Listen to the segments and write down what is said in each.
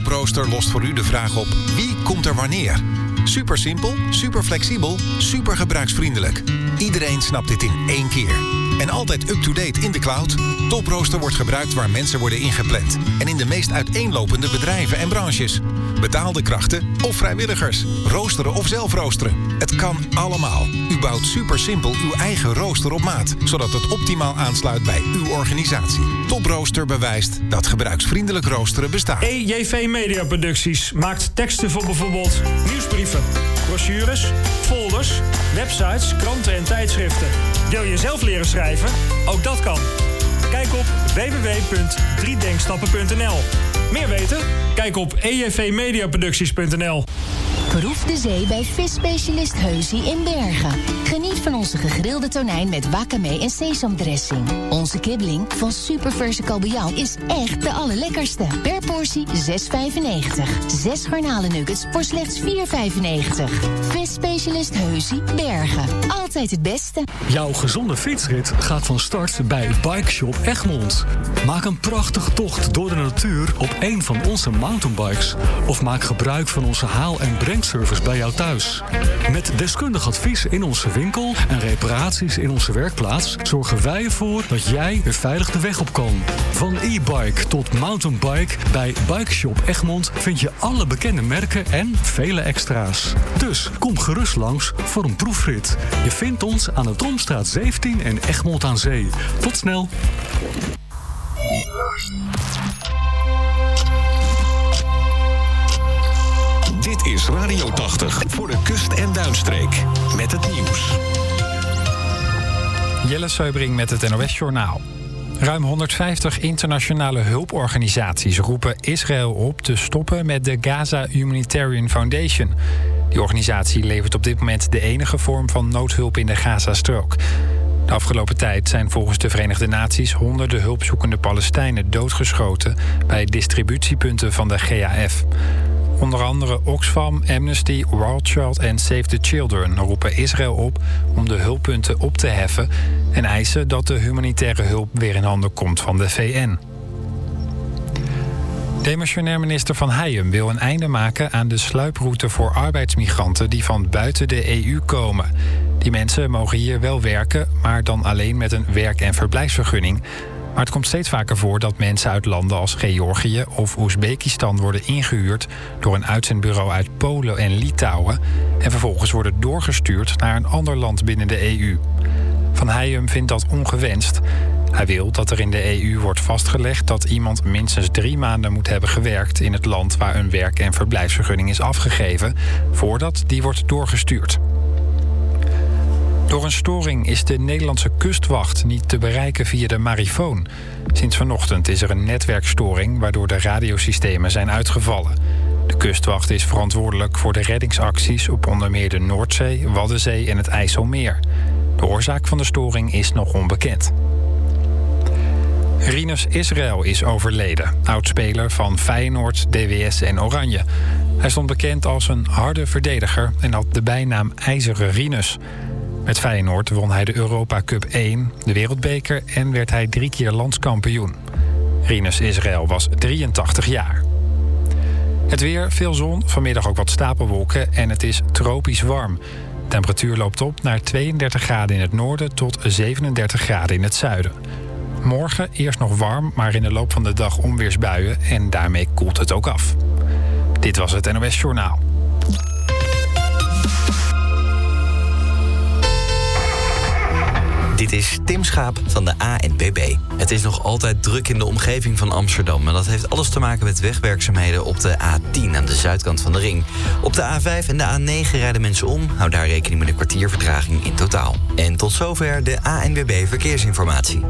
Toprooster lost voor u de vraag op: wie komt er wanneer? Super simpel, super flexibel, super gebruiksvriendelijk. Iedereen snapt dit in één keer. En altijd up-to-date in de cloud. Toprooster wordt gebruikt waar mensen worden ingepland. En in de meest uiteenlopende bedrijven en branches. Betaalde krachten of vrijwilligers. Roosteren of zelf roosteren. Het kan allemaal. U bouwt super simpel uw eigen rooster op maat. Zodat het optimaal aansluit bij uw organisatie. Toprooster bewijst dat gebruiksvriendelijk roosteren bestaat. EJV Media Producties maakt teksten voor bijvoorbeeld nieuwsbrieven, brochures, folders, websites, kranten en tijdschriften. Wil je zelf leren schrijven? Ook dat kan. Kijk op www.3denkstappen.nl. Meer weten? Kijk op ejvmediaproducties.nl. Proef de zee bij visspecialist Heusie in Bergen. Geniet van onze gegrilde tonijn met wakame en sesamdressing. Onze kibbeling van superverse kabeljauw is echt de allerlekkerste. Per portie €6,95. 6 garnalennuggets voor slechts €4,95. Visspecialist Heusie Bergen. Altijd het beste. Jouw gezonde fietsrit gaat van start bij Bike Shop Egmond. Maak een prachtige tocht door de natuur op een van onze mountainbikes. Of maak gebruik van onze haal- en brengservice bij jou thuis. Met deskundig advies in onze winkel en reparaties in onze werkplaats zorgen wij ervoor dat jij weer veilig de weg op kan. Van e-bike tot mountainbike, bij Bike Shop Egmond vind je alle bekende merken en vele extra's. Dus kom gerust langs voor een proefrit. Je vindt ons aan de Tromstraat 17 in Egmond aan Zee. Tot snel! Dit is Radio 80 voor de kust- en duinstreek. Met het nieuws. Jelle Seubring met het NOS-journaal. Ruim 150 internationale hulporganisaties roepen Israël op te stoppen met de Gaza Humanitarian Foundation. Die organisatie levert op dit moment de enige vorm van noodhulp in de Gazastrook. De afgelopen tijd zijn volgens de Verenigde Naties honderden hulpzoekende Palestijnen doodgeschoten bij distributiepunten van de GAF. Onder andere Oxfam, Amnesty, World Child en Save the Children roepen Israël op om de hulppunten op te heffen en eisen dat de humanitaire hulp weer in handen komt van de VN. Demissionair minister Van Heijem wil een einde maken aan de sluiproute voor arbeidsmigranten die van buiten de EU komen. Die mensen mogen hier wel werken, maar dan alleen met een werk- en verblijfsvergunning. Maar het komt steeds vaker voor dat mensen uit landen als Georgië of Oezbekistan worden ingehuurd door een uitzendbureau uit Polen en Litouwen en vervolgens worden doorgestuurd naar een ander land binnen de EU. Van Heijem vindt dat ongewenst. Hij wil dat er in de EU wordt vastgelegd dat iemand minstens 3 maanden moet hebben gewerkt in het land waar een werk- en verblijfsvergunning is afgegeven voordat die wordt doorgestuurd. Door een storing is de Nederlandse kustwacht niet te bereiken via de marifoon. Sinds vanochtend is er een netwerkstoring waardoor de radiosystemen zijn uitgevallen. De kustwacht is verantwoordelijk voor de reddingsacties op onder meer de Noordzee, Waddenzee en het IJsselmeer. De oorzaak van de storing is nog onbekend. Rinus Israël is overleden, oudspeler van Feyenoord, DWS en Oranje. Hij stond bekend als een harde verdediger en had de bijnaam IJzeren Rinus. Met Feyenoord won hij de Europa Cup 1, de Wereldbeker en werd hij 3 keer landskampioen. Rinus Israël was 83 jaar. Het weer, veel zon, vanmiddag ook wat stapelwolken en het is tropisch warm. De temperatuur loopt op naar 32 graden in het noorden tot 37 graden in het zuiden. Morgen eerst nog warm, maar in de loop van de dag onweersbuien en daarmee koelt het ook af. Dit was het NOS Journaal. Dit is Tim Schaap van de ANWB. Het is nog altijd druk in de omgeving van Amsterdam. En dat heeft alles te maken met wegwerkzaamheden op de A10 aan de zuidkant van de ring. Op de A5 en de A9 rijden mensen om. Hou daar rekening met een kwartier vertraging in totaal. En tot zover de ANWB Verkeersinformatie.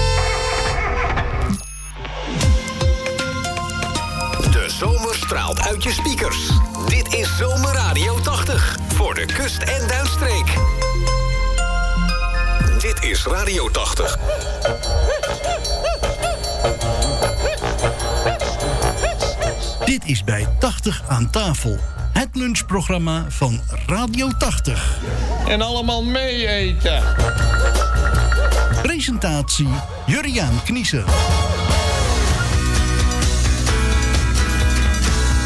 De zomer straalt uit je speakers. Dit is Zomerradio 80 voor de kust- en duinstreek. Dit is Radio 80. Dit is bij 80 aan tafel. Het lunchprogramma van Radio 80. En allemaal mee eten. Presentatie Jurriaan Kniezen.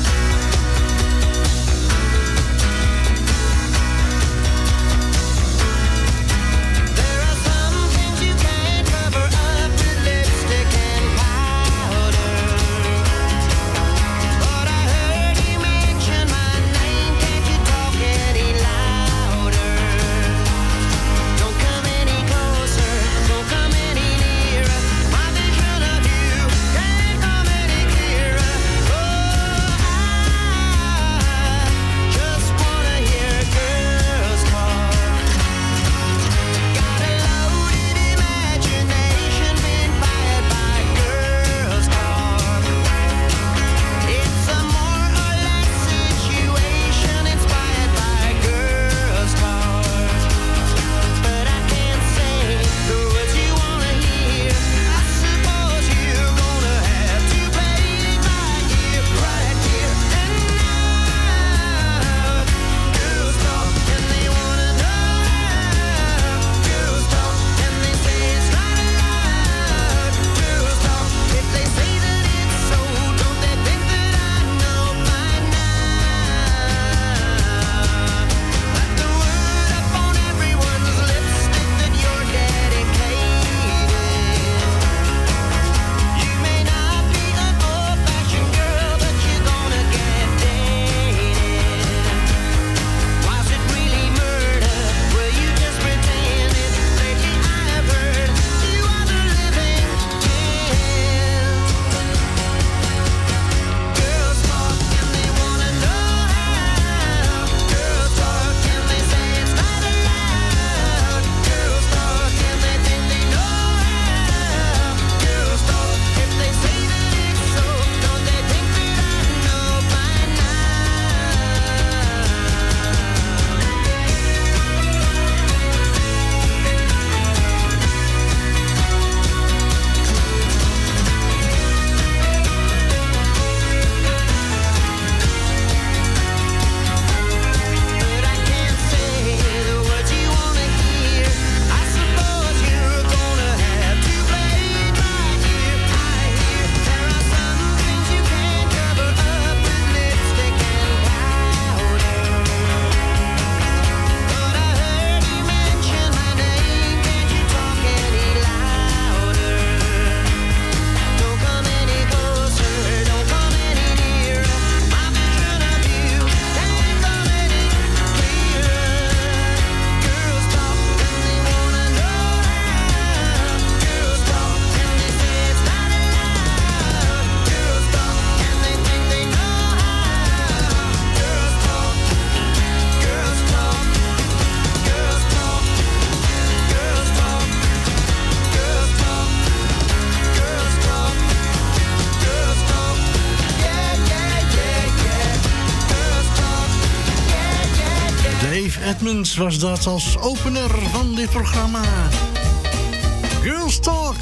Edmonds was dat als opener van dit programma. Girls Talk.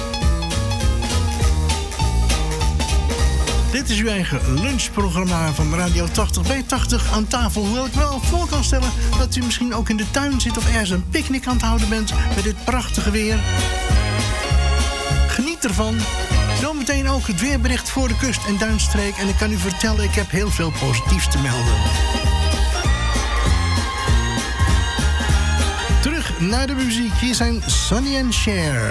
Dit is uw eigen lunchprogramma van Radio 80 bij 80 aan tafel. Hoewel ik wel voor kan stellen dat u misschien ook in de tuin zit of ergens een picknick aan het houden bent met dit prachtige weer. Geniet ervan. Zometeen ook het weerbericht voor de kust en duinstreek. En ik kan u vertellen, ik heb heel veel positiefs te melden. Terug naar de muziek. Hier zijn Sonny and Cher.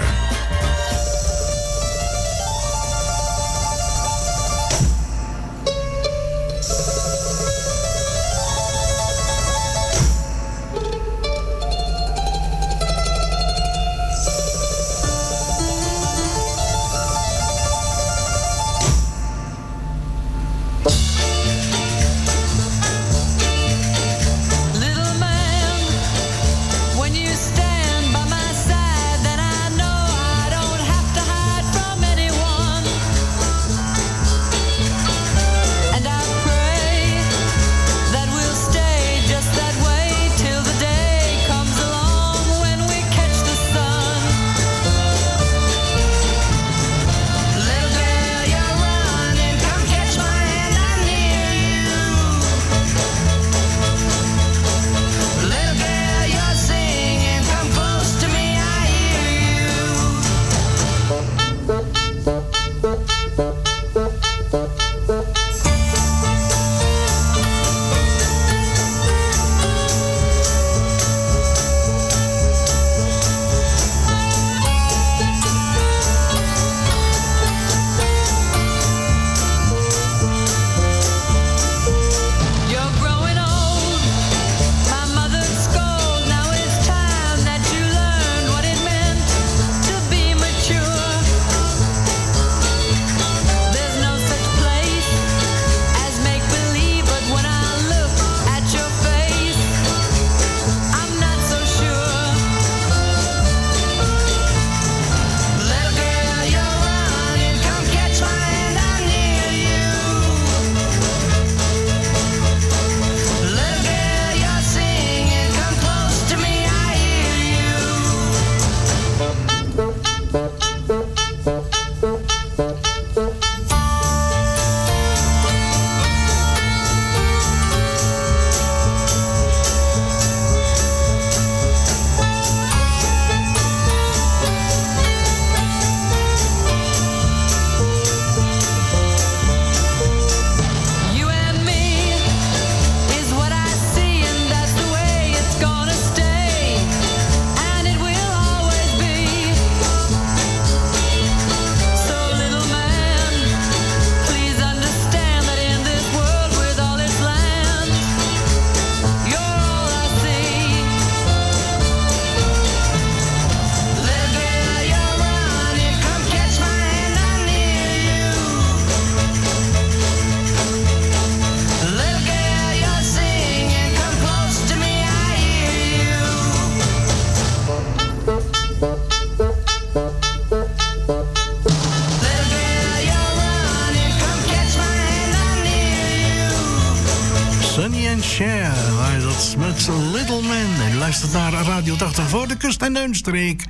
Naar Radio 80 voor de kust en duinstreek.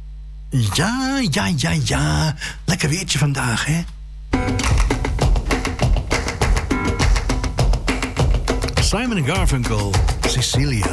Ja. Lekker weertje vandaag, hè? Simon & Garfunkel, Cecilia.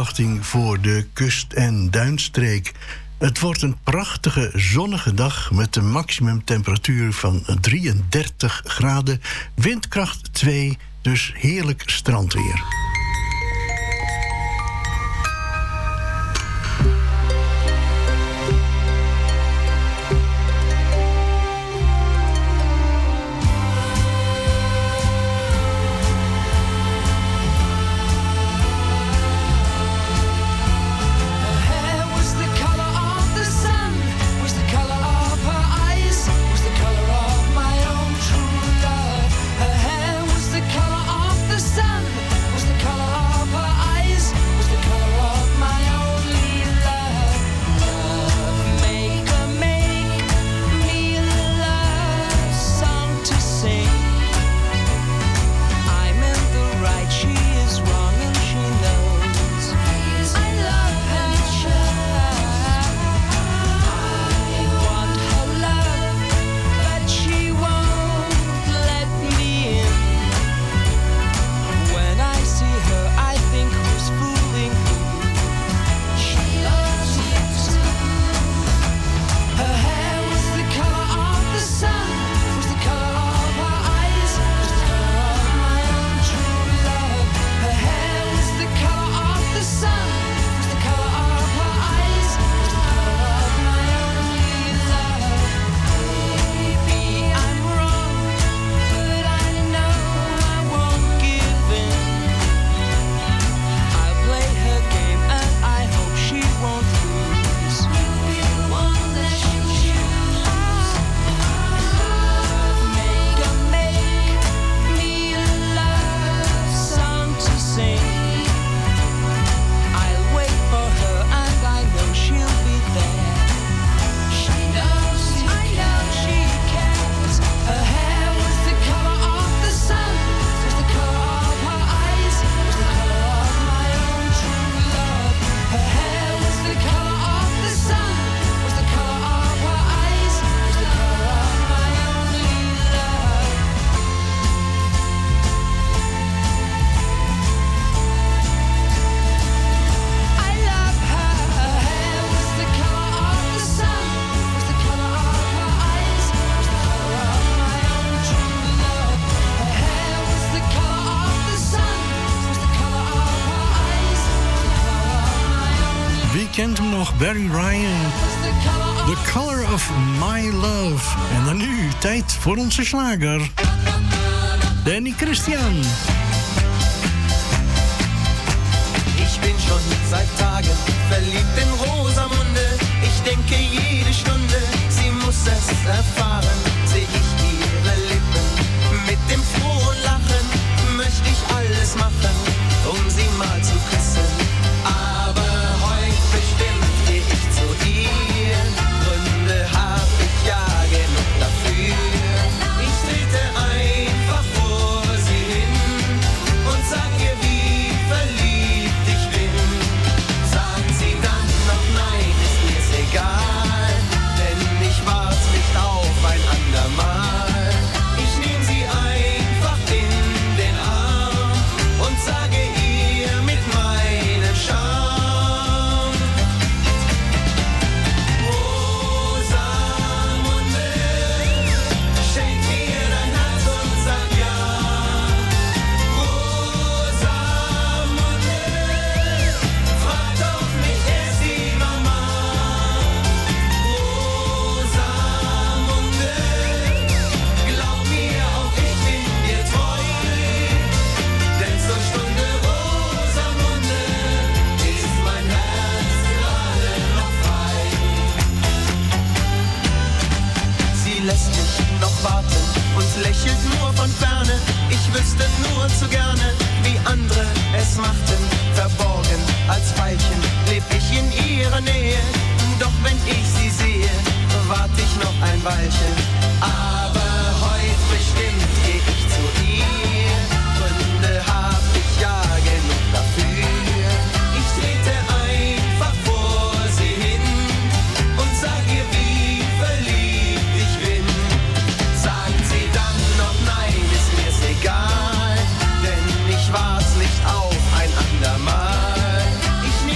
weersverwachting voor de kust- en duinstreek. Het wordt een prachtige zonnige dag met een maximumtemperatuur van 33 graden. Windkracht 2, dus heerlijk strandweer. Kent hem nog, Barry Ryan. The Color of My Love. En dan nu, tijd voor onze slager. Danny Christian. Ich bin schon seit Tagen verliebt in Rosamunde. Ich denke jede Stunde, sie muss es erfahren. Seh ich ihre Lippen mit dem frohen Lachen, möchte ich alles machen, sie mal zu küssen. Aber bestimmt geh ich zu ihr, Gründe hab ich ja genug dafür. Ich trete einfach vor sie hin und sag ihr, wie verliebt ich bin. Sagt sie dann noch nein, ist mir's egal, denn ich wart nicht auf ein andermal. Ich nehm sie einfach in den Arm und sage ihr mit meinem Charme: lässt mich noch warten und lächelt nur von ferne. Ich wüsste nur zu gerne, wie andere es machten. Verborgen als Veilchen leb ich in ihrer Nähe. Doch wenn ich sie sehe, wart ich noch ein Weilchen. Aber heute bestimmt geh ich zu ihr. Gründe hab ich ja genug dafür. Ich trete einfach vor sie hin und sag ihr, wie verliebt ich bin. Sagt sie dann noch nein, ist mir's egal, denn ich war's nicht auf ein andermal. Ich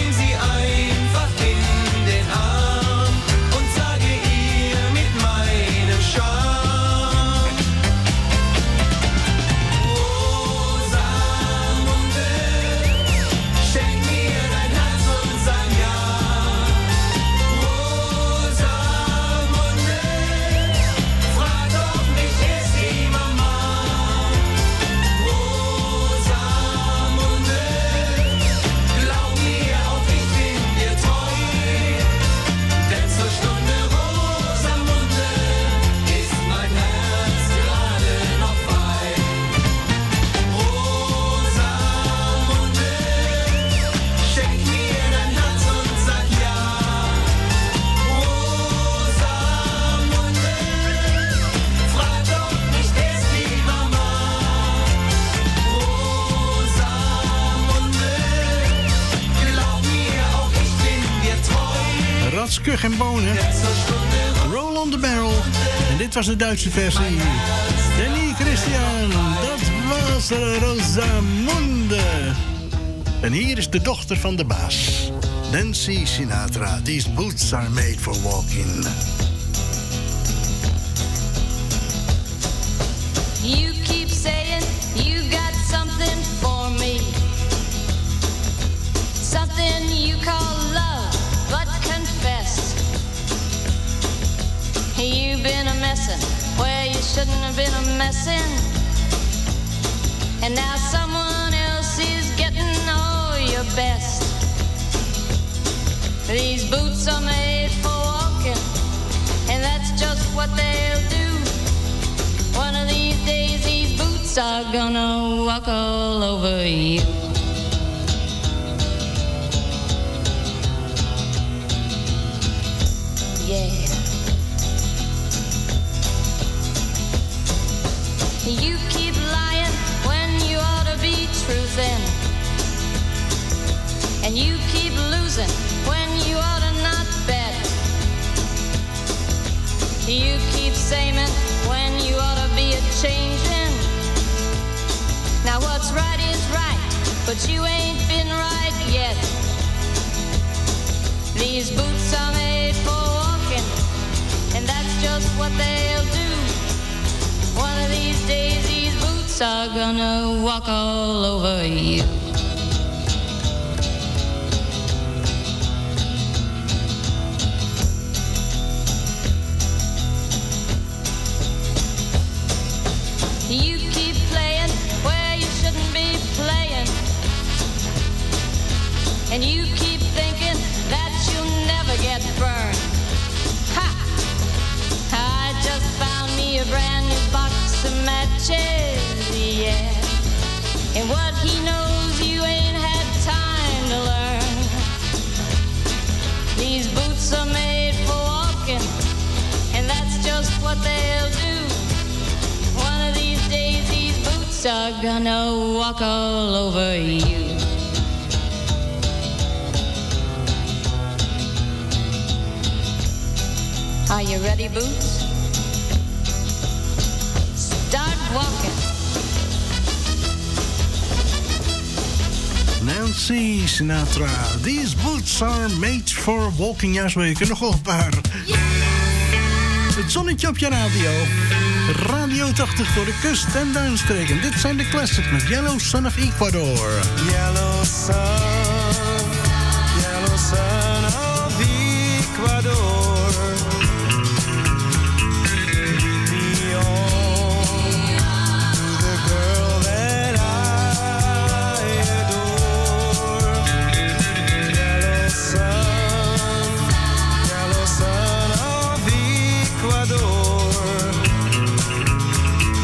dat is Kug en Bonen. Roll on the Barrel. En dit was de Duitse versie. Danny Christian, dat was Rosamunde. En hier is de dochter van de baas. Nancy Sinatra. These boots are made for walking. You keep saying you got something for me. Something you call love, but confess. You've been a messin' where you shouldn't have been a messin'. And now someone else is getting all your best. These boots are made for walking, and that's just what they'll do. One of these days these boots are gonna walk all over you. Yeah. You keep lying when you ought to be truthin'. And you keep losing when you ought to not bet. You keep saying when you ought to be a-changin'. Now what's right is right, but you ain't been right yet. These boots are made for walking, and that's just what they'll do. One of these days these boots are gonna walk all over you. You keep playing where you shouldn't be playing. And you keep thinking that you'll never get burned. Ha! I just found me a brand new box of matches, yeah. And what he knows you ain't had time to learn. These boots are made for walking, and that's just what they'll do. One of these days these boots are gonna walk all over you. Are you ready, Boots? Start walking. Nancy Sinatra. These boots are made for walking. Ja, zo, je kunt nog wel een paar. Yeah! Het zonnetje op je radio. Radio 80 voor de kust en duinstreken. Dit zijn de classics met Yellow Sun of Ecuador. Yellow sun of Ecuador.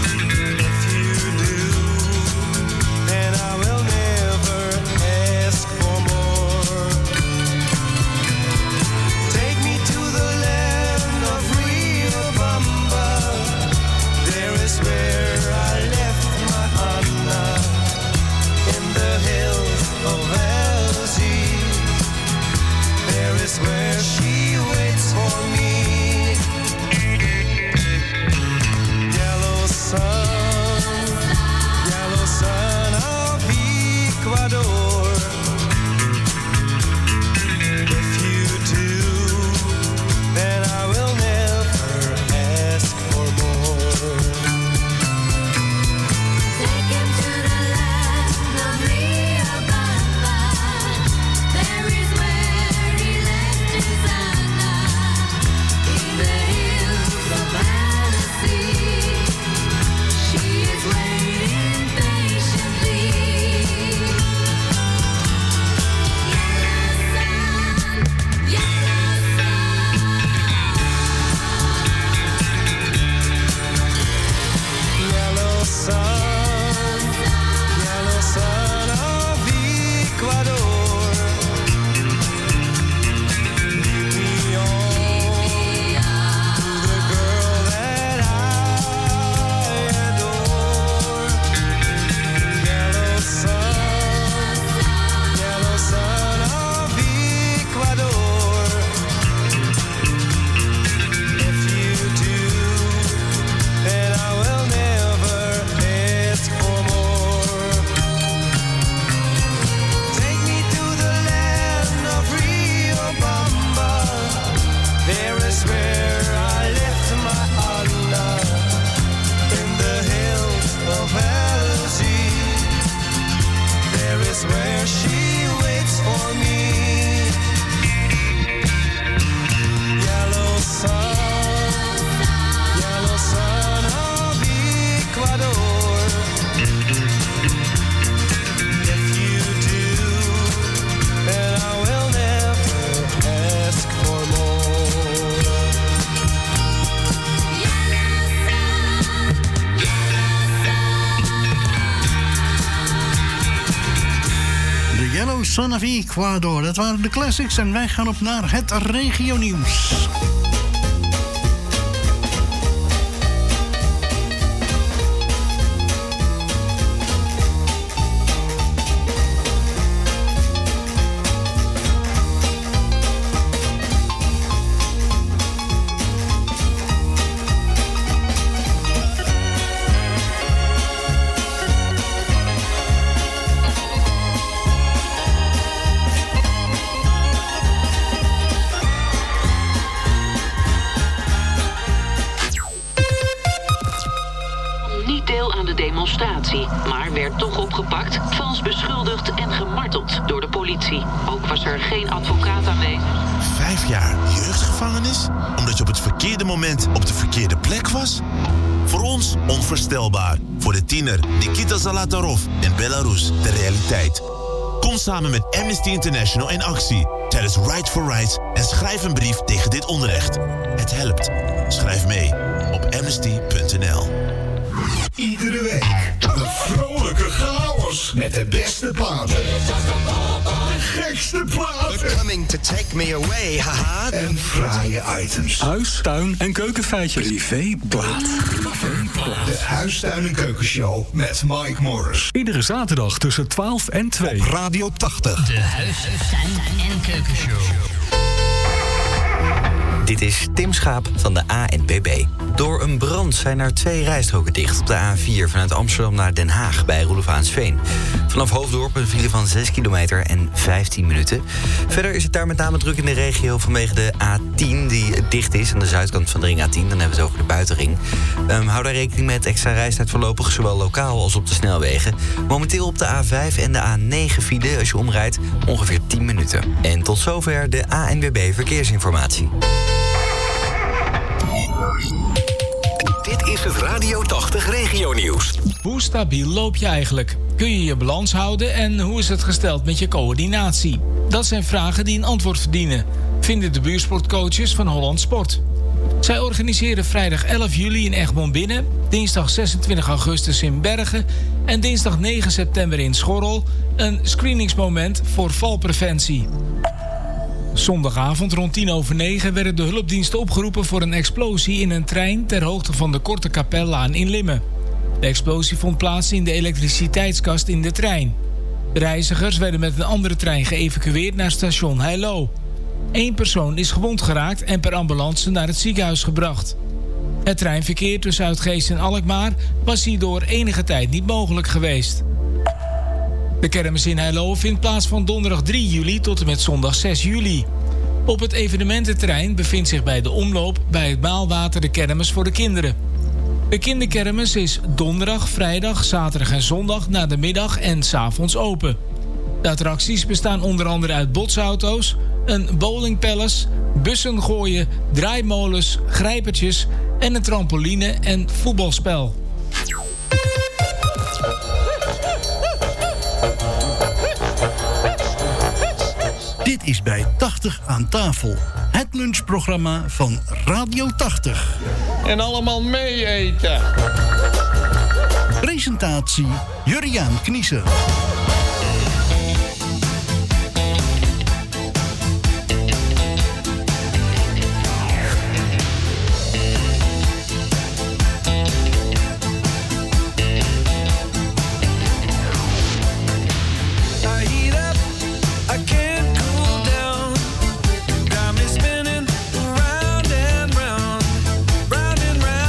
Ask Son of Ecuador. Dat waren de classics en wij gaan op naar het regionieuws. Maar werd toch opgepakt, vals beschuldigd en gemarteld door de politie. Ook was er geen advocaat aanwezig. 5 jaar jeugdgevangenis? Omdat je op het verkeerde moment op de verkeerde plek was? Voor ons onvoorstelbaar. Voor de tiener Nikita Zalatarov in Belarus de realiteit. Kom samen met Amnesty International in actie tijdens Right for Rights en schrijf een brief tegen dit onrecht. Het helpt. Schrijf mee op amnesty.nl. Iedere week een vrolijke chaos met de beste platen. De gekste platen. Coming to take me away, haha. En fraaie items. Huis, tuin en keukenfeitjes. Privéplaat. De Huistuin- en Keukenshow met Mike Morris. Iedere zaterdag tussen 12 en 2. Op Radio 80. De Huistuin- en Keukenshow. Dit is Tim Schaap van de ANWB. Door een brand zijn er 2 rijstroken dicht op de A4 vanuit Amsterdam naar Den Haag bij Roelevaansveen. Vanaf Hoofddorp een file van 6 kilometer en 15 minuten. Verder is het daar met name druk in de regio vanwege de A10 die dicht is aan de zuidkant van de ring A10. Dan hebben we het over de buitenring. Hou daar rekening met extra reistijd voorlopig, zowel lokaal als op de snelwegen. Momenteel op de A5 en de A9 file, als je omrijdt, ongeveer 10 minuten. En tot zover de ANWB Verkeersinformatie. Dit is het Radio 80 regionieuws. Hoe stabiel loop je eigenlijk? Kun je je balans houden en hoe is het gesteld met je coördinatie? Dat zijn vragen die een antwoord verdienen, vinden de buursportcoaches van Holland Sport. Zij organiseren vrijdag 11 juli in Egmond Binnen, dinsdag 26 augustus in Bergen en dinsdag 9 september in Schorrel een screeningsmoment voor valpreventie. Zondagavond rond 9:10 werden de hulpdiensten opgeroepen voor een explosie in een trein ter hoogte van de Korte Kapellaan in Limmen. De explosie vond plaats in de elektriciteitskast in de trein. De reizigers werden met een andere trein geëvacueerd naar station Heilo. 1 persoon is gewond geraakt en per ambulance naar het ziekenhuis gebracht. Het treinverkeer tussen Uitgeest en Alkmaar was hierdoor enige tijd niet mogelijk geweest. De kermis in Heilo vindt plaats van donderdag 3 juli tot en met zondag 6 juli. Op het evenemententerrein bevindt zich bij de omloop bij het Maalwater de kermis voor de kinderen. De kinderkermis is donderdag, vrijdag, zaterdag en zondag na de middag en 's avonds open. De attracties bestaan onder andere uit botsauto's, een bowlingpalace, bussen gooien, draaimolens, grijpertjes en een trampoline en voetbalspel. Dit is bij 80 aan tafel. Het lunchprogramma van Radio 80. En allemaal mee eten. Presentatie Jurriaan Kniezer.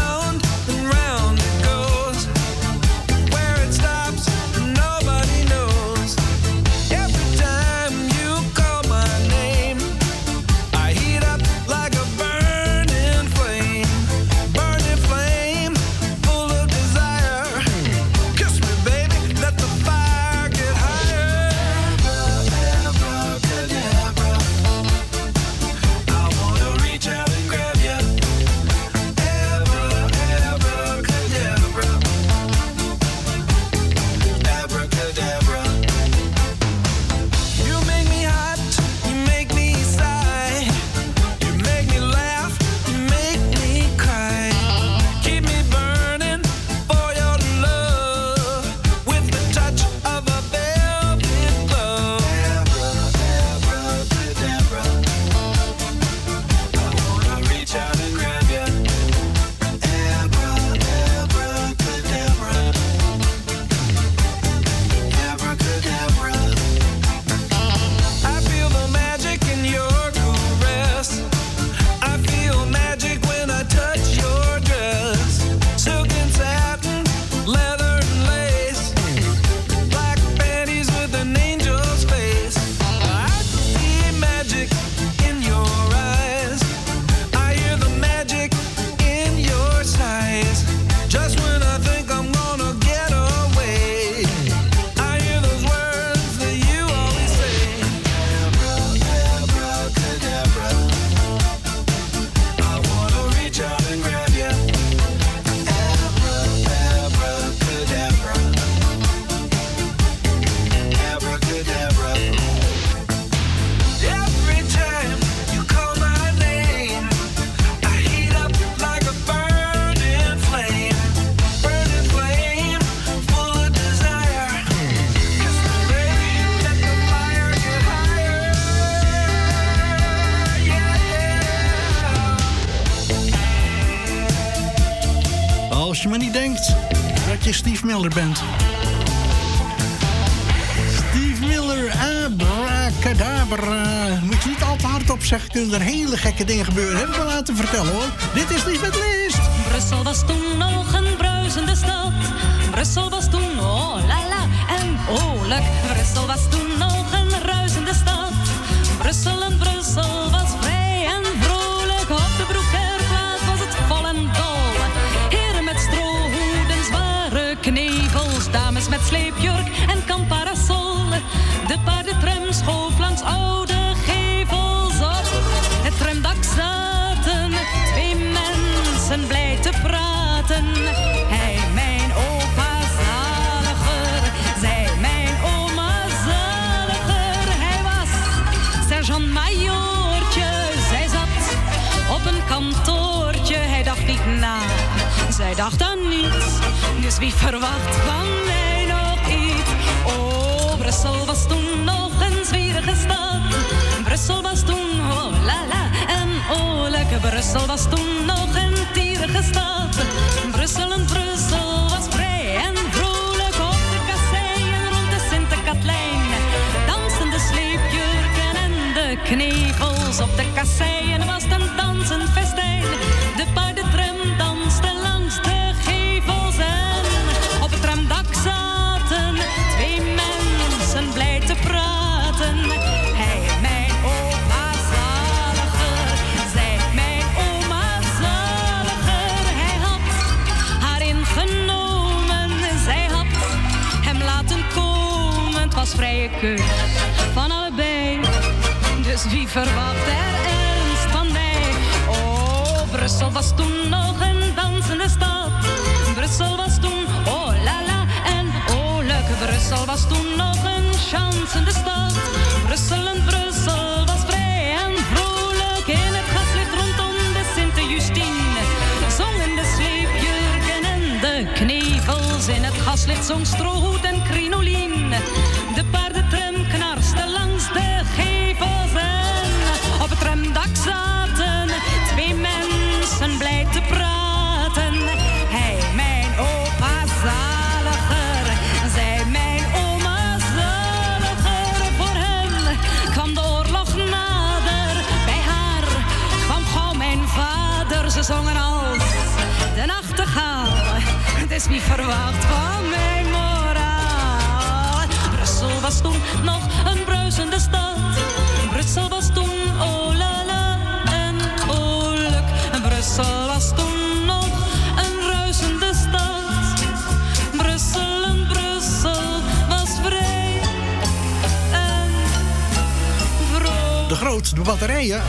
Nobody knows. Als je maar niet denkt dat je Steve Miller bent. Steve Miller, abracadabra. Moet je niet al te hard op zeggen, kunnen er hele gekke dingen gebeuren. Heb ik me laten vertellen hoor. Dit is Liesbeth List. Brussel was toen nog een bruisende stad. Brussel was toen, oh la la en oorlijk. Brussel was toen nog een ruisende stad. Brussel was vrij en vrolijk. Op de Broekerplaats was het vol en dol. Heren met strohoeden, zware knevels. Dames met sleepjurk en kamparasol. De paardentram schoof langs oude gevels op. Het tramdak zaten twee mensen blij te praten. Hij, mijn opa zaliger, zij, mijn oma zaliger. Hij was sergeant-majoortje, zij zat op een kantoortje. Hij dacht niet na, zij dacht aan niets. Dus wie verwacht van mij nog iets? Oh, Brussel was toen nog een zwierige stad. Brussel was toen, oh la la, en oorlijke. Brussel was toen nog een tierige stad. Brussel was vrij en vrolijk. Op de kasseien rond de Sint-Katlijn dansten de sleepjurken en de knevels. Op de kasseien was het een dansend festijn. De paardentram danste langs de gevels. En op het tramdak zaten twee mensen blij te praten. Hij, mijn opa zaliger, zij, mijn oma zaliger. Hij had haar ingenomen, zij had hem laten komen. Het was vrije keus van allebei, dus wie verwacht er ernst van mij? Oh, Brussel was toen nog een dansende stad. Brussel was toen, oh la la en oorlijk. Brussel was toen nog een chansende stad. Brussel was vrij en vrolijk. In het gaslicht rondom de Sint-Justine zongen de sleepjurken en de knevels. In het gaslicht zong strohoed en crinolien. De paardentram knarste langs de gevels. En op het tramdak zaten twee mensen blij te praten. Hij, mijn opa zaliger, zij, mijn oma zaliger. Voor hem kwam de oorlog nader, bij haar kwam gauw mijn vader. Ze zongen als de nachtegaal, dus wie verwacht van mijn moraal? Brussel was toen nog een bruisende stad. Brussel was toen, oh la la en oorlijk. Brussel was toen nog een ruisende stad. Brussel was vrij en vrolijk. De grootste batterijen.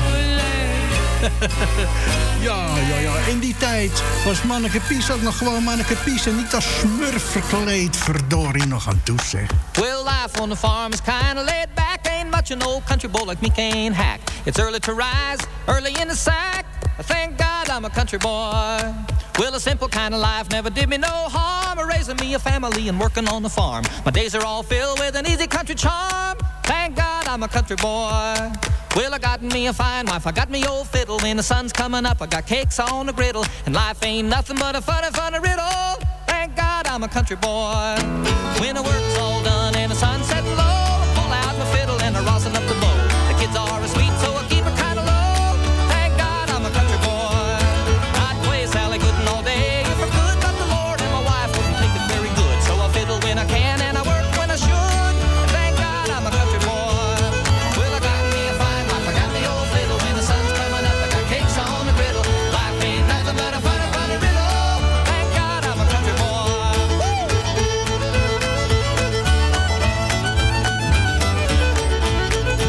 Ja. In die tijd was Manneke Pies ook nog gewoon Manneke Pies en niet als smurf verkleed. Verdorie nog aan toe, zeg. Well, life on the farm is kinda laid back. Ain't much an old country boy like me can't hack. It's early to rise, early in the sack. Thank God I'm a country boy. Well, a simple kind of life never did me no harm. Raising me a family and working on the farm. My days are all filled with an easy country charm. Thank God I'm a country boy. Well, I got me a fine wife, I got me old fiddle. When the sun's coming up, I got cakes on the griddle. And life ain't nothing but a funny riddle. Thank God I'm a country boy. When the work's all done and the sun's setting low, I pull out my fiddle and I rosin up the bow. The kids are sweet, so I keep it kind of low. Thank God I'm a country boy. I'd play Sally Gooden all day if I could, but the Lord and my wife wouldn't think it very good. So I fiddle when I can and I work when I should. Thank God I'm a country boy. Well, I got me a fine wife, I got me old fiddle. When the sun's coming up, I got cakes on the griddle. Life ain't nothing but a funny riddle. Thank God I'm a country boy. Woo!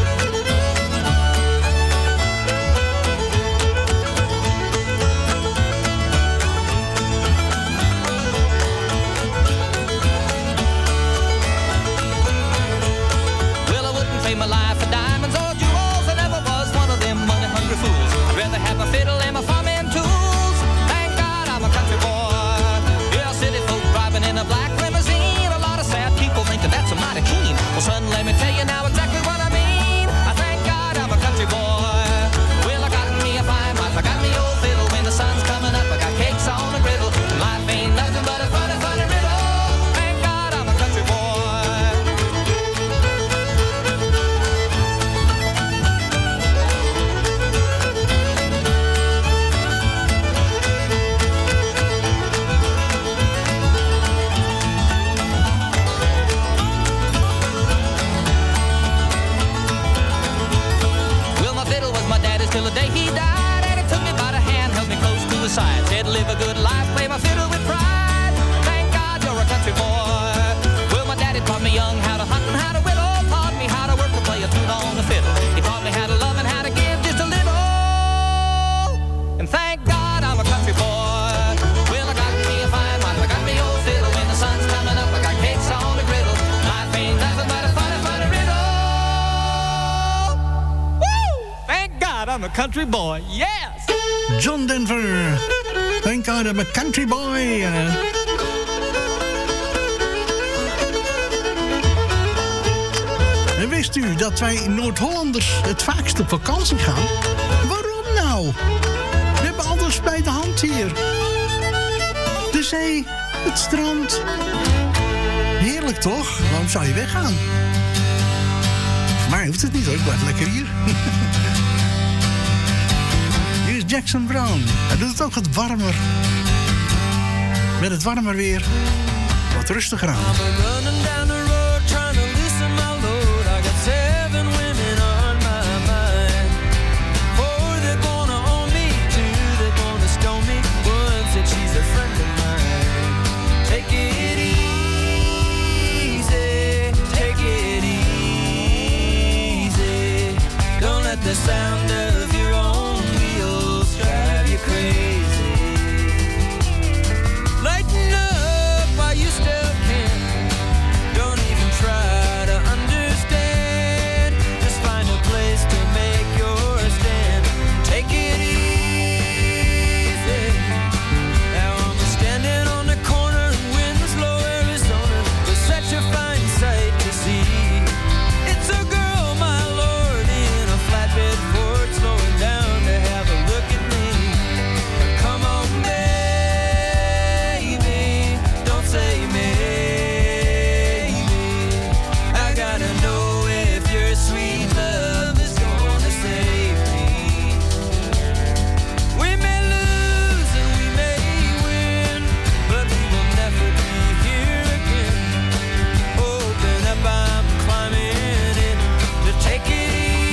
till the day he died. And he took me by the hand, held me close to his side. Said, live a good life, play my fiddle with pride. Thank God you're a country boy. Well, my daddy taught me young how to hunt and how to whittle. Taught me how to work and play a tune on the fiddle. He taught me how to love and how to give just a little. And thank God I'm a country boy. Well, I got me a fine wife, I got me old fiddle. When the sun's coming up, I got cakes on the griddle. Life ain't nothing but a funny, funny riddle. Woo! Thank God I'm a country boy, yes! John Denver. Thank God I'm a country boy. En wist u dat wij Noord-Hollanders het vaakst op vakantie gaan? Waarom nou? We hebben alles bij de hand hier. De zee, het strand. Heerlijk toch? Waarom zou je weggaan? Voor mij hoeft het niet hoor, ik blijf lekker hier. Hier is Jackson Brown. Hij doet het ook wat warmer. Met het warmer weer wat rustiger aan. The sound of your own wheels drive you crazy. Lighten up while you still can. Don't even try to understand. Just find a place to make your stand. Take it easy. Now I'm standing on the corner in Winslow, Arizona. With such a fine sight to see. It's a girl, my lord, in a flatbed Ford, slowing down to have a look at me. Come on, baby, don't say maybe. I gotta know if your sweet love is gonna save me. We may lose and we may win, but we will never be here again. Open up, I'm climbing in to take it easy.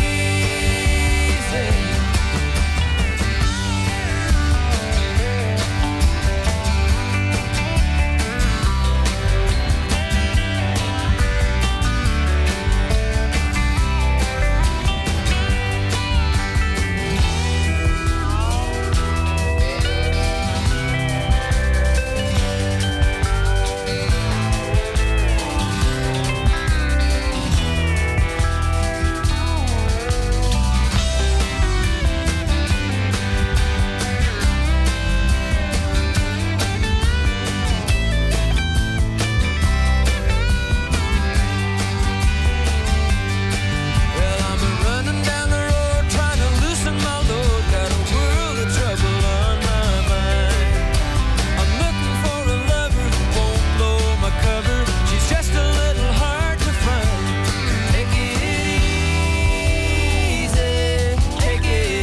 Well, I'm running down the road trying to loosen my load. Got a world of trouble on my mind. I'm looking for a lover who won't blow my cover. She's just a little hard to find. Take it easy, take it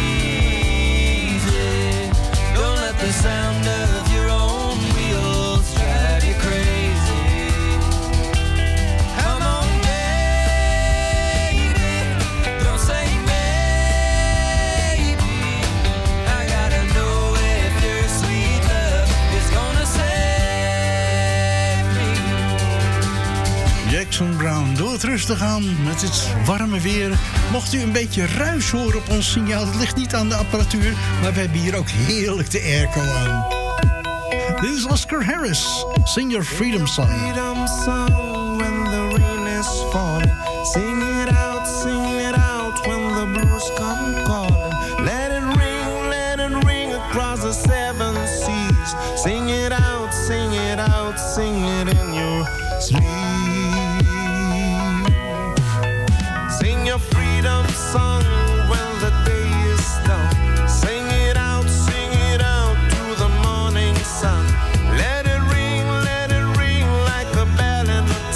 easy. Don't let the sound of your own wheels drive you crazy. Come on, baby, don't say maybe. I gotta know if your sweet love is gonna save me. Jackson Brown, doe het rustig aan met het warme weer. Mocht u een beetje ruis horen op ons signaal, dat ligt niet aan de apparatuur, maar we hebben hier ook heerlijk de airco aan. Dit is Oscar Harris, Sing Your Freedom Song. Freedom song when the rain is falling. Sing it out when the blues come calling. Let it ring across the seven seas. Sing it out, sing it in your sleep. Sing your freedom song when the day is done. Sing it out to the morning sun. Let it ring like a bell in the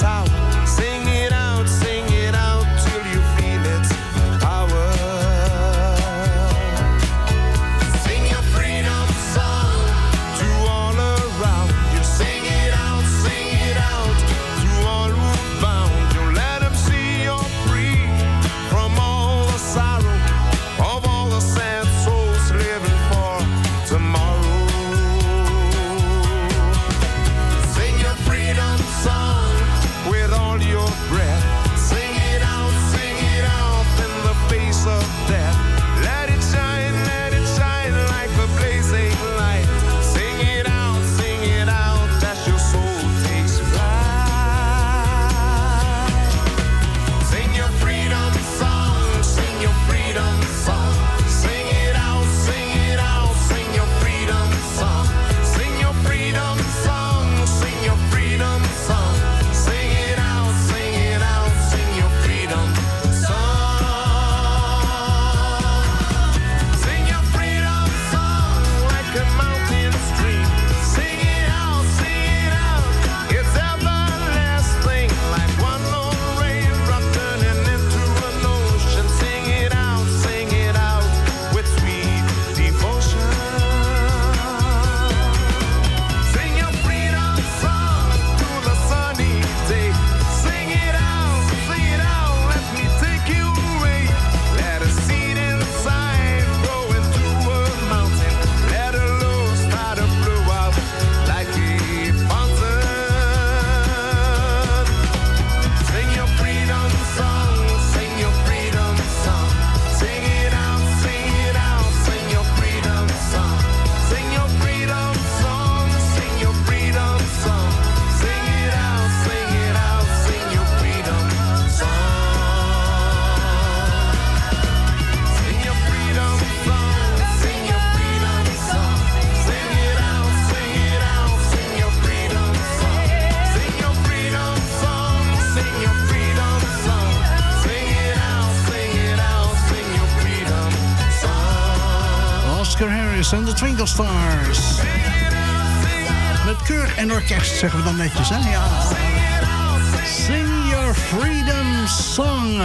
Oscar Harris en de Twinkle Stars. Met keur en orkest, zeggen we dan netjes, hè? Ja. Sing Your Freedom Song.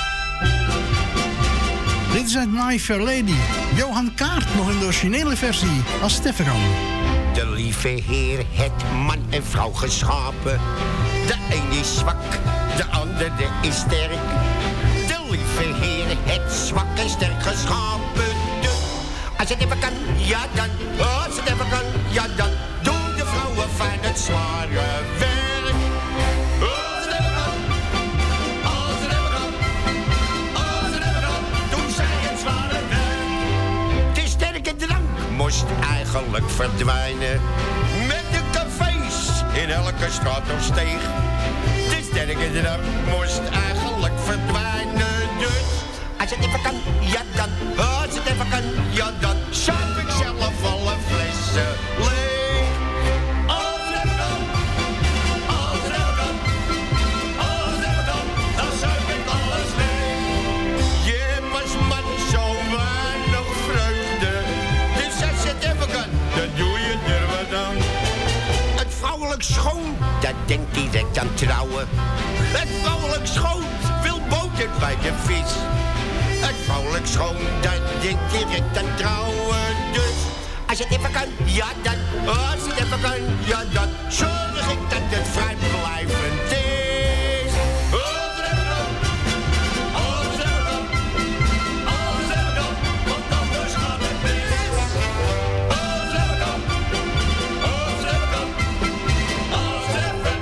Dit is uit My Fair Lady. Johan Kaart nog in de originele versie, als het even kan. De lieve Heer heeft man en vrouw geschapen. De een is zwak, de andere is sterk. De lieve Heer heeft zwak en sterk geschapen. Dus als het even kan, ja dan. Als het even kan, ja dan. Doen de vrouwen fijn het zware werk. Als het even kan, als het even kan. Als het even kan, doen zij het zware werk. De sterke drank moest eigenlijk verdwijnen. Met de cafés in elke straat of steeg. De sterke drank moest eigenlijk verdwijnen. Dus als het even kan, ja dan. Als het even kan, ja dan. Zuip ik zelf alle flessen leeg. Als het even kan, als het even kan. Als het even kan, dan zuip ik alles leeg. Je was man zo weinig vreugde. Dus als het even kan, dan doe je er wat aan. Het vrouwelijk schoon, dat denkt direct aan trouwen. Het vrouwelijk schoon wil boter bij de vis. Het vrouwelijk schoon, dat denkt direct aan trouwen. Dus als het even kan, ja dan. Als het even kan, ja dan. Zorg ik dat het vrijblijvend is. Als het even kan, als het even kan. Als het even kan, want anders gaat het mis. Als het even kan, als het even kan. Als het even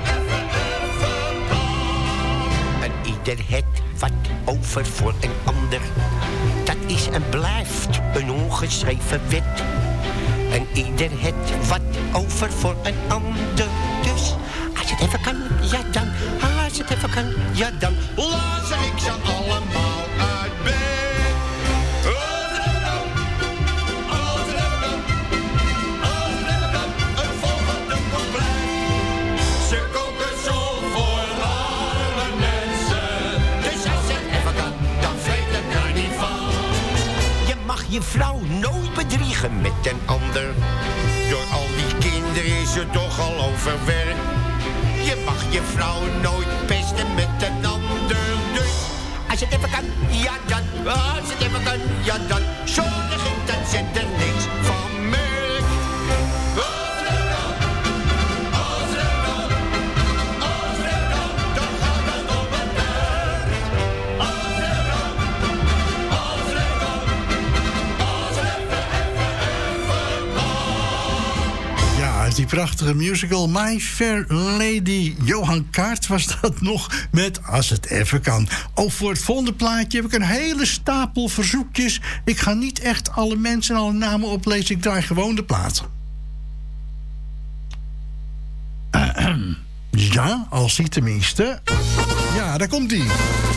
kan. En ieder het wat over voor een ander. Dat is en blijft een ongeschreven wet. En ieder het wat over voor een ander. Dus als het even kan, ja dan. Als het even kan, ja dan. Lazer ik ze allemaal uit bed. Als het even kan, als het even kan. Als het even kan, het volgende compleet. Ze koken zo voor arme mensen. Dus als het even kan, dan weet ik er niet van. Je mag je vrouw nooit bedriegen met een ander. Door al die kinderen is het toch al overwerk. Je mag je vrouw nooit pesten met een ander. Dus als het even kan, ja dan. Als het even kan, ja dan. Zorg ik dat ze er niks van merkt. Als het even kan, als het even kan. Als het even kan, dan gaat het op het werk. Als het even kan, als het even kan. Als het even kan. Ja, die prachtige musical My Fair Lady. Johan Kaart was dat nog met Als het even kan. Ook voor het volgende plaatje heb ik een hele stapel verzoekjes. Ik ga niet echt alle mensen en alle namen oplezen. Ik draai gewoon de plaat. Ja, als hij tenminste. Ja, daar komt hij.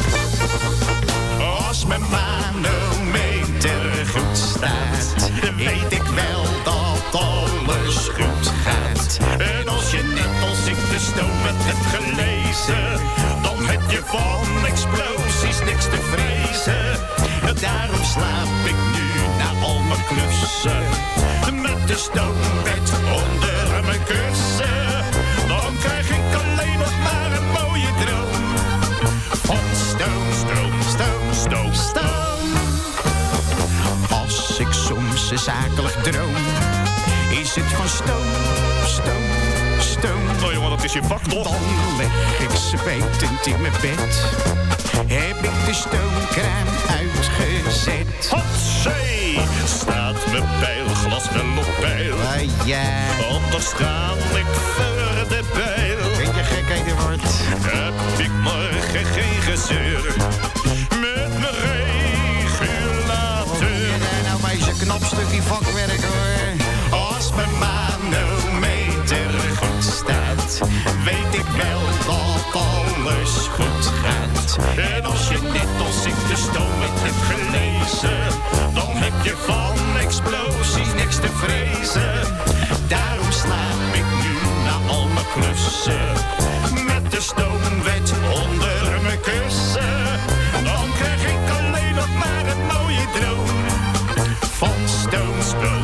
Als mijn manometer goed staat, weet ik wel dat alles goed gaat. En als je net als ik de stoomwet hebt gelezen, dan heb je van explosies niks te vrezen. Daarom slaap ik nu na al mijn klussen met de stoomwet onder mijn kussen. Dan krijg ik alleen nog maar een mooie droom van stoom, stroom, stoom, stoom, stoom. Als ik soms een zakelijk droom, is het van stoom, stoom, stoom. Nou jongen, dat is je vak toch? Dan leg ik zwetend in mijn bed. Heb ik de stoomkraan uitgezet. Hotzee, staat mijn pijlglas wel op peil. Ja. Anders ga ik voor de pijl. Beetje gek, Eduard. Heb ik morgen geen gezeur met mijn regulator. Doe je daar nou bij zo'n knap stukje vakwerk, hoor. Als mijn manometer goed staat, weet ik wel dat alles goed gaat. En als je net als ik de stoomwet hebt gelezen, dan heb je van explosies niks te vrezen. Daarom slaap ik nu na al mijn klussen met de stoomwet onder mijn kussen. Dan krijg ik alleen nog maar een mooie droom van stoom, stoom.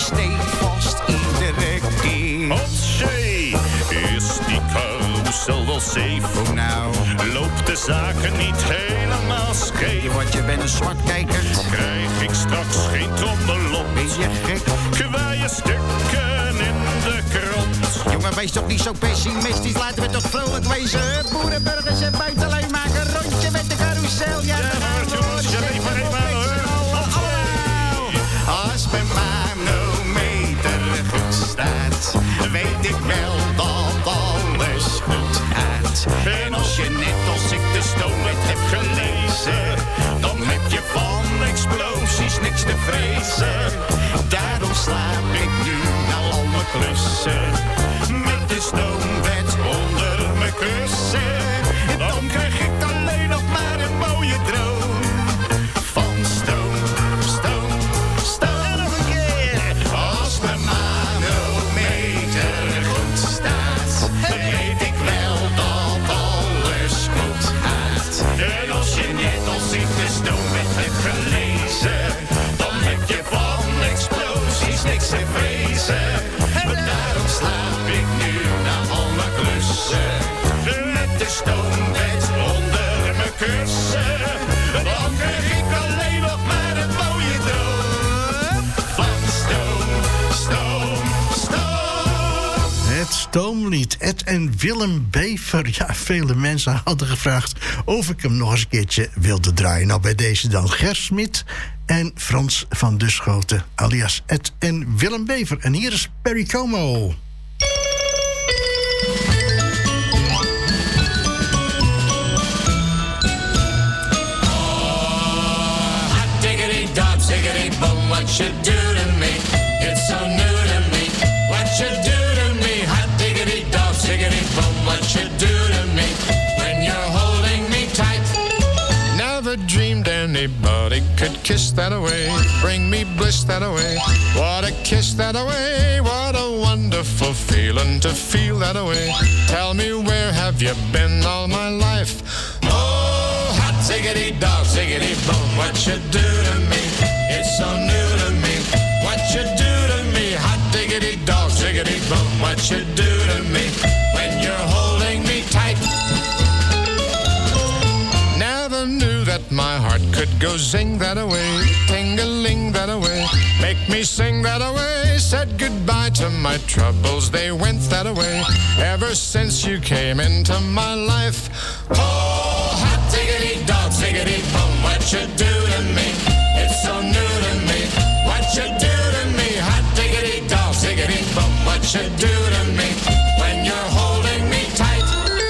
stevast iedere keer. Op zee is die carousel wel safe. Oh nou. Loopt de zaken niet helemaal scheef. Want je bent een zwartkijker. Krijg ik straks geen trommelop. Ben je gek? Kwaaie stukken in de krant. Jongen, wees toch niet zo pessimistisch. Laten we toch vrolijk wezen. Boerenburgers en buitenlui maken een rondje met de carousel. Ja, als mijn manometer goed staat, weet ik wel dat alles goed gaat. En als je net als ik de stoomwet hebt gelezen, dan heb je van explosies niks te vrezen. Daarom slaap ik nu na al mijn klussen, met de stoomwet onder mijn kussen. Dan krijg ik alleen nog maar een mooie droom van stoom, stoom, stoom. En nog een keer. Als mijn manometer goed staat, weet ik wel dat alles goed gaat. En als je net als ik de stoomwet hebt gelezen, dan heb je van explosies niks te vrezen. En daarom slaap ik nu na al mijn klussen, met de stoomwet onder mijn kussen. Dan krijg ik alleen nog maar een mooie droom van stoom, stoom, stoom. Het stoomlied. Ed en Willem Bever. Ja, vele mensen hadden gevraagd of ik hem nog eens een keertje wilde draaien. Nou, bij deze dan Ger Smit en Frans van Duschoten, alias Ed en Willem Bever. En hier is Perry Como. Ziggity boom, what you do to me? It's so new to me. What you do to me? Hot diggity dog, ziggity boom, what you do to me? When you're holding me tight. Never dreamed anybody could kiss that away, bring me bliss that away. What a kiss that away, what a wonderful feeling to feel that away. Tell me, where have you been all my life? Oh, hot ziggity dog, ziggity boom, what you do to me? It's so new to me. What you do to me? Hot diggity dog, ziggity boom. What you do to me when you're holding me tight? Never knew that my heart could go zing that away, ting-a-ling that away, make me sing that away. Said goodbye to my troubles, they went that away. Ever since you came into my life. Oh, hot diggity dog, ziggity boom. What you do to me? It's so new to me. What you do to me? Hot diggity dog, ziggity boom. What you do to me when you're holding me tight?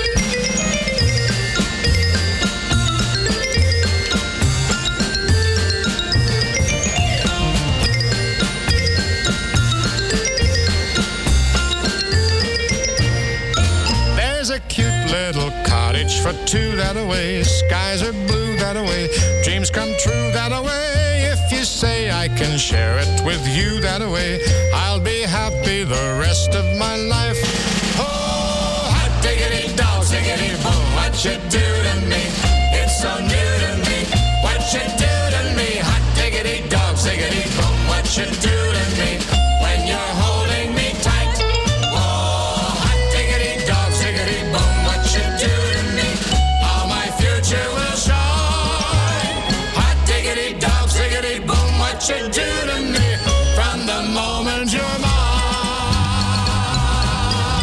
There's a cute little cottage for two that away. Skies are blue that away. Dreams come true that away. If you say I can share it with you that away, I'll be happy the rest of my life. Oh, hot diggity dog, ziggity boom. What you do to me? It's so new to me. What you do to me? Hot diggity dog, ziggity boom. What you do to me when you're holding me tight? Oh, hot diggity dog, ziggity boom. What you do to me? All my future will shine. Hot diggity dog, ziggity boom. What you do to me from the moment you're mine?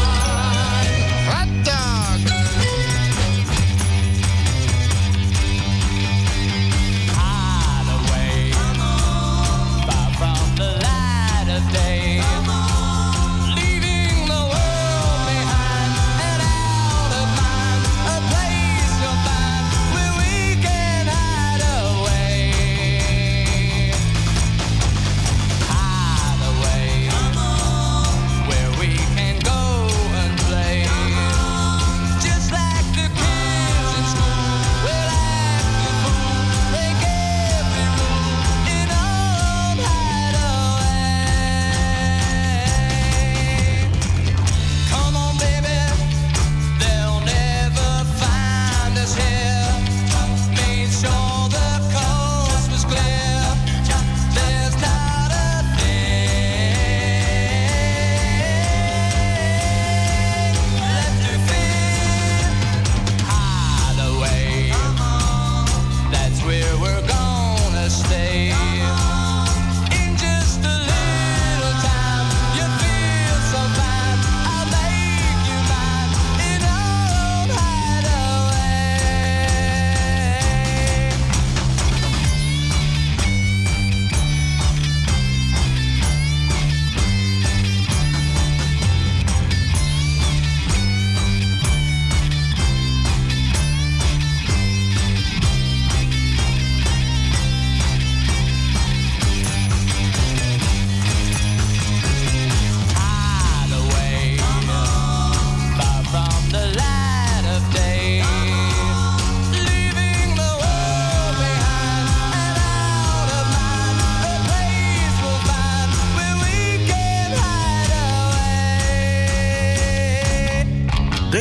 Hot dog.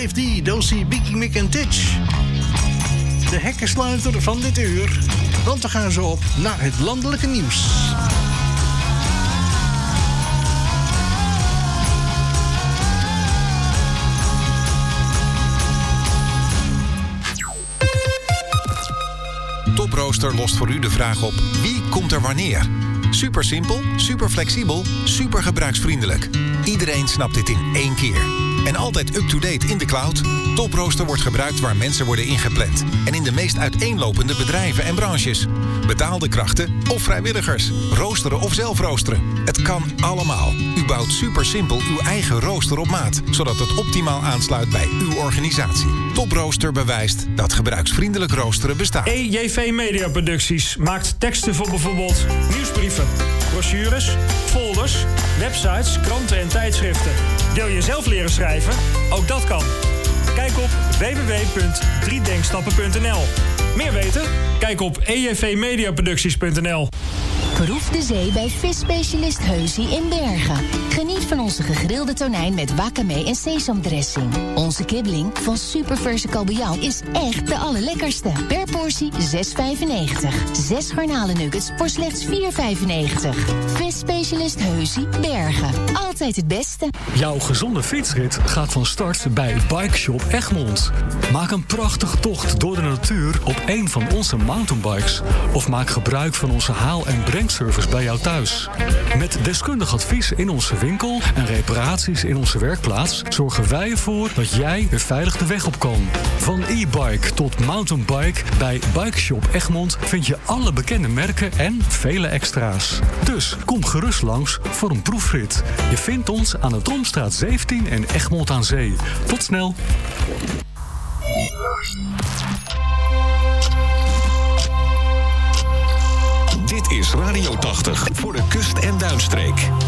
Safety, Dozy, Biggie Mick en Titch. De hekkensluiter van dit uur, want we gaan zo op naar het landelijke nieuws. Toprooster lost voor u de vraag op: wie komt er wanneer? Super simpel, super flexibel, super gebruiksvriendelijk. Iedereen snapt dit in één keer. En altijd up-to-date in de cloud. Toprooster wordt gebruikt waar mensen worden ingepland. En in de meest uiteenlopende bedrijven en branches. Betaalde krachten of vrijwilligers. Roosteren of zelf roosteren. Het kan allemaal. U bouwt super simpel uw eigen rooster op maat. Zodat het optimaal aansluit bij uw organisatie. Toprooster bewijst dat gebruiksvriendelijk roosteren bestaat. EJV Media Producties maakt teksten voor bijvoorbeeld nieuwsbrieven, brochures, folders, websites, kranten en tijdschriften. Wil je zelf leren schrijven? Ook dat kan. Kijk op www.3denkstappen.nl. Meer weten? Kijk op ejvmediaproducties.nl. Proef de zee bij visspecialist Heusie in Bergen. Geniet van onze gegrilde tonijn met wakame en sesamdressing. Onze kibbeling van superverse kabeljauw is echt de allerlekkerste. Per portie €6,95. 6 garnalennuggets voor slechts €4,95. Visspecialist Heusie Bergen. Altijd het beste. Jouw gezonde fietsrit gaat van start bij Bike Shop Egmond. Maak een prachtige tocht door de natuur op een van onze mountainbikes. Of maak gebruik van onze haal- en brengservice bij jou thuis. Met deskundig advies in onze winkel en reparaties in onze werkplaats zorgen wij ervoor dat jij weer veilig de weg op kan. Van e-bike tot mountainbike, bij Bike Shop Egmond vind je alle bekende merken en vele extra's. Dus kom gerust langs voor een proefrit. Je vindt ons aan de Tromstraat 17 en Egmond aan Zee. Tot snel! Dit is Radio 80 voor de kust- en duinstreek.